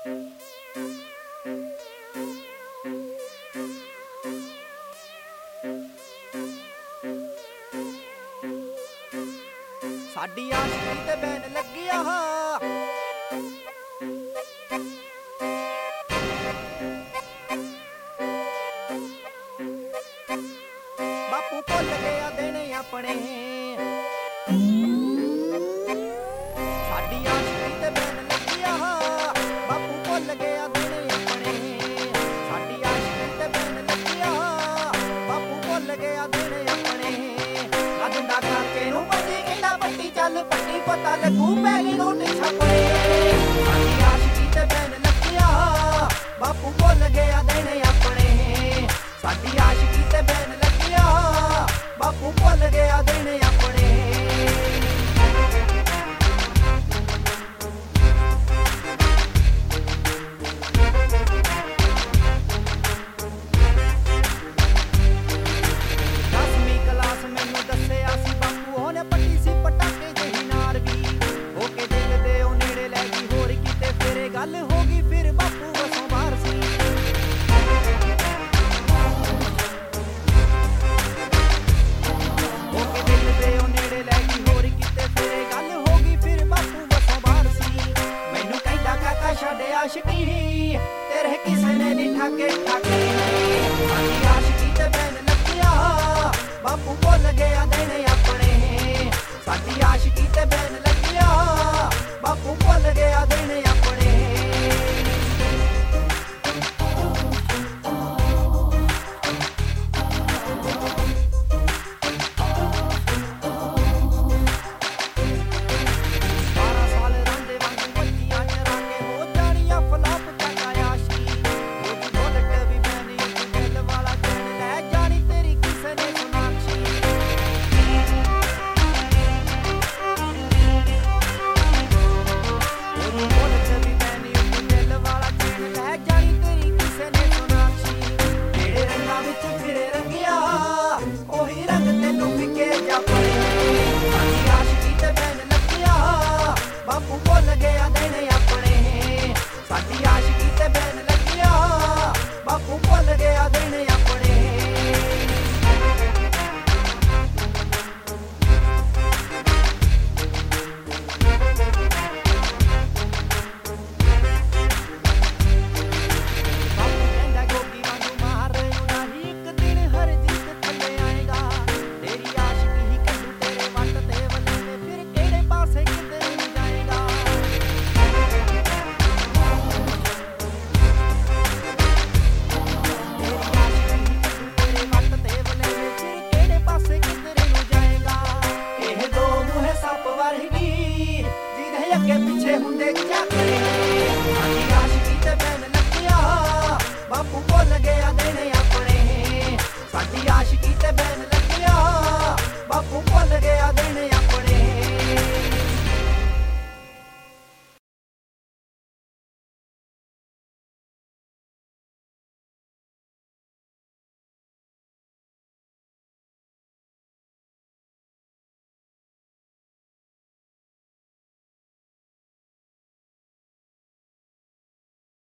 ਸਾਡੀ ਆਸ਼ਕੀ ਤੇ ਬੈਨ ਲੱਗਿਆ ਬਾਪੂ ਭੁੱਲ ਗਿਆ ਦਿਨ ਆਪਣੇ ਸਾਡੀ ਆਸ਼ਕੀ ਤੇ ਬੈਨ ਲੱਗਿਆ ਬਾਪੂ ਭੁੱਲ ਗਿਆ ਦਿਨ ਆਪਣੇ ਸਾਡੀ ਆਸ਼ਕੀ ਤੇ ਬੈਨ ਲੱਗਿਆ ਬਾਪੂ ਭੁੱਲ ਗਿਆ ਦਿਨ ਆਪਣੇ ਲੱਗਦਾ ਕਾਕੇ ਨੂੰ ਪੱਟੀ ਕਹਿੰਦਾ ਪੱਟੀ ਚੱਲ ਪੱਟੀ ਪਤਾ ਲੱਗੂ ਪੈ ਗਈ ਨੋਟ ਛਾਪੇ ਸਾਡੀ ਆਸ਼ਕੀ ਤੇ ਬੈਨ ਲੱਗਿਆ ਬਾਪੂ ਭੁੱਲ ਗਿਆ ਦਿਨ ਆਪਣੇ ਸਾਡੀ ਆਸ਼ਕੀ ਤੇ ਬੈਨ ਲੱਗਿਆ ਬਾਪੂ ਭੁੱਲ ਗਿਆ ਦਿਨ ਆਪਣੇ ਗੱਲ ਹੋ ਗਈ ਫਿਰ ਬਾਪੂ ਵਸੋਂ ਬਾਹਰ ਸੀ ਹੋ ਕੇ ਦਿਲ ਦੇ ਉਹ ਨੇੜੇ ਲੈ ਗਈ ਹੋਰ ਕਿਤੇ ਫਿਰ ਗੱਲ ਹੋ ਗਈ ਫਿਰ ਬਾਪੂ ਵਸੋਂ ਬਾਹਰ ਸੀ ਮੈਨੂੰ ਕਹਿੰਦਾ ਕਾਕਾ ਛੱਡ ਆਸ਼ਕੀ ਤੇਰੇ ਕਿਸੇ ਨੇ ਨਹੀਂ ਠਾਕੇ ਠਾਕੇ ਸਾਡੀ ਆਸ਼ਕੀ ਤੇ ਬੈਨ ਲੱਗਿਆ ਬਾਪੂ ਭੁੱਲ ਗਿਆ ਦਿਨ ਆਪਣੇ ਸਾਡੀ ਆਸ਼ਕੀ ਤੇ ਬੈਨ ਲੱਗਿਆ ਬਾਪੂ ਭੁੱਲ ਗਿਆ ਦਿਨ